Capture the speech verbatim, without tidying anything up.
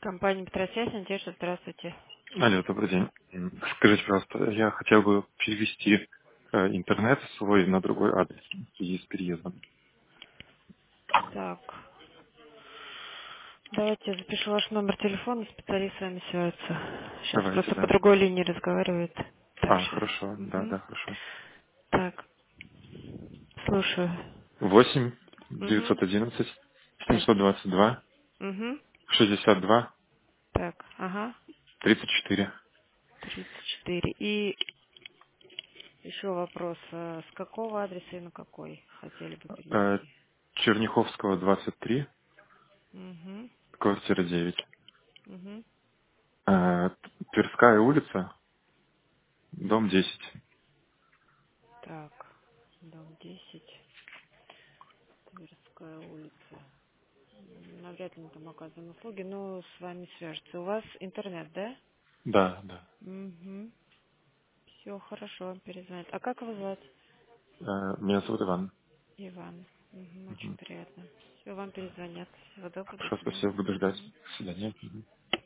Компания Петросвязь, Надежда, здравствуйте. Алло, добрый день. М, Скажите, пожалуйста, я хотел бы перевести э, интернет свой на другой адрес в связи с переездом. Так, давайте я запишу ваш номер телефона, специалист с вами свяжется. Сейчас Давайте, просто по да. другой линии разговаривает. Так, А, сейчас. хорошо, да, Угу. да, хорошо. Так, слушаю. Восемь Угу. девятьсот одиннадцать Так, семьсот двадцать два угу. шестьдесят два Так, ага. тридцать четыре. тридцать четыре. И еще вопрос. а С какого адреса и на какой хотели бы Э, перевести? Черняховского двадцать три, Угу. квартира девять. Угу. Э, Тверская улица, дом десять. Так, дом десять, Тверская улица. Навряд ли мы там оказываем услуги, но с вами свяжется. У вас интернет, да? Да, да. Угу. Все хорошо, вам перезвонят. А как вас звать? Э, Меня зовут Иван. Иван. Угу, очень Мгм. приятно. Все, вам перезвонят. Всего доброго, до Хорошо, спасибо, свидания. буду ждать. Мгм. До свидания. Мгм.